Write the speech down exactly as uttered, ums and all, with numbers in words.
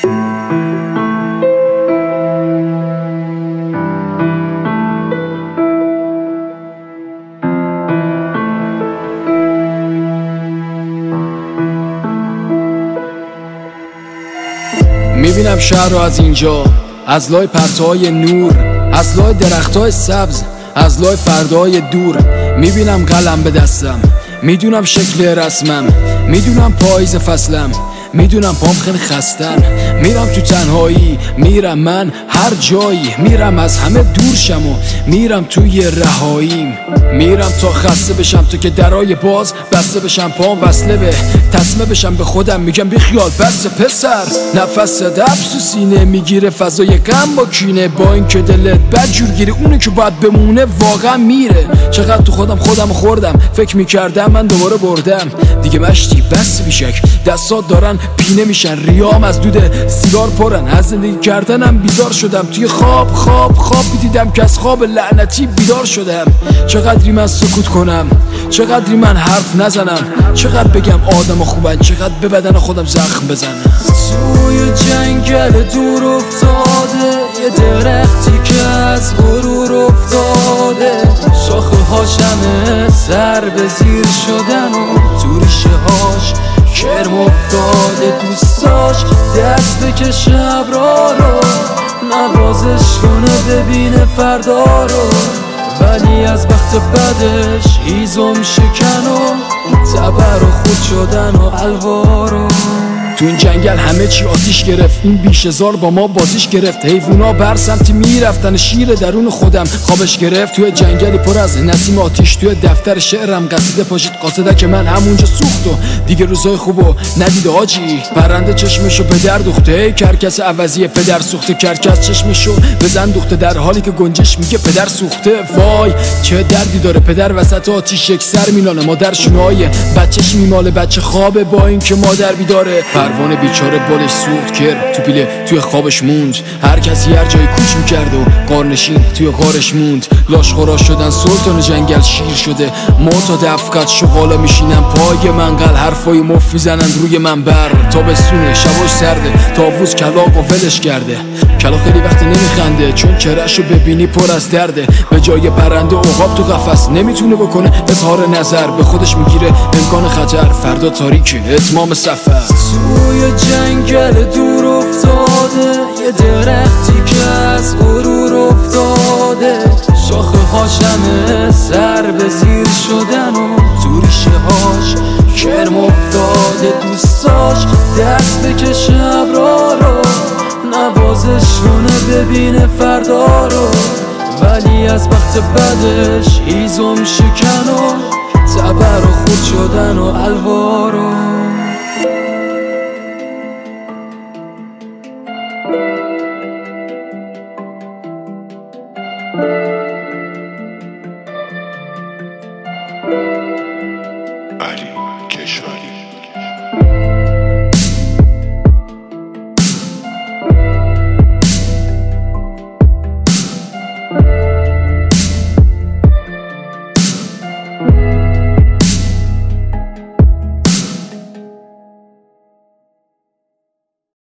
میبینم شهر رو از اینجا، از لای پرتوهای نور، از لای درختای سبز، از لای فردای دور. میبینم قلم به دستم، میدونم شکل رسمم، میدونم پاییز فصلم، میدونم پام خیلی خستم. میرم تو تنهایی، میرم من هر جایی، میرم از همه دور شم و میرم توی رهاییم. میرم تا خسته بشم، تو که درای باز بسته بشم، پام وصله به تسمه بشم به خودم. میگم بی خیال بس پسر، نفس دبس تو سینه میگیره، فضای غم با کینه. با این که دلت بد جور گیره، اونی که باید بمونه واقعا میره. چقدر تو خودم خودم خوردم، فکر میکردم من دوباره بردم دیگه. مشتی بس بیشک، دستات دارن پینه میشن، ریام از دود سیگار پرن. از زندگی کردنم بیزار شدم، توی خواب خواب خواب دیدم که از خواب لعنتی بیدار شدم. چقدری من سکوت کنم، چقدری من حرف نزنم، چقدر بگم آدم خوبن، چقدر به بدن خودم زخم بزنم. توی جنگل دور افتاده یه درختی که از غرور افتاده، شاخه هاش همه سر به زیر شدن و تو ریشه هاش کرم افتاده. دوستاش دست بکشه ابرا رو، نوازش کنه ببینه فردا رو، ولی از وقت بعدش هیزم شکن و تبر و خود شدن و الوارو. تو این جنگل همه چی آتیش گرفت، این بیشه‌زار با ما بازیش گرفت. حیوونا بر سمتی میرفتن، شیر درون خودم خوابش گرفت. توی جنگلی پر از نسیم آتیش، توی دفتر شعرم قصیده پاشید قاصده که من همونجا سوخت و دیگه روزای خوبو ندیده آجی. پرنده چشمشو به در دوخته، کرکس عوضی پدر سوخته. کرکس چشمشو بزن دوخته، در حالی که گنجش میگه پدر سوخته. وای چه دردی داره پدر وسط آتیش یک سر میلانه، مادر شونه‌های بچهش میماله، بچه خوابه با این که مادر بیداره. پروانه بیچاره بالش سوخت کرد تو پیله، توی خوابش موند. هر کسی هر جایی کوچ میکرد و قارنشین توی غارش موند. لاشخورا شدن سلطان جنگل شیر شده، ما تا دفقت شغالا میشینن پای منقل. حرفای مف میزنن روی منبر، تابستونه شباش سرده، تاووز کلاغ و ولش کرده. کلاغ خیلی وقت نمیخنده چون چرهشو ببینی پر از درده. به جای پرنده عقاب تو قفس نمیتونه بکنه اظهار نظر، به خودش میگیره امکان خطر. فردا تاریکه اتمام سفر. توی جنگل دور افتاده یه درختی که از غرور افتاده، شاخه هاش همه سر به زیر شدن و تو ریشه هاش کرم افتاده. دوستاش دست بکشه ابرا رو، نوازش کنه ببینه فردا رو، ولی از وقت بعدش هیزم شکن و تبر و خود شدن و الوارو.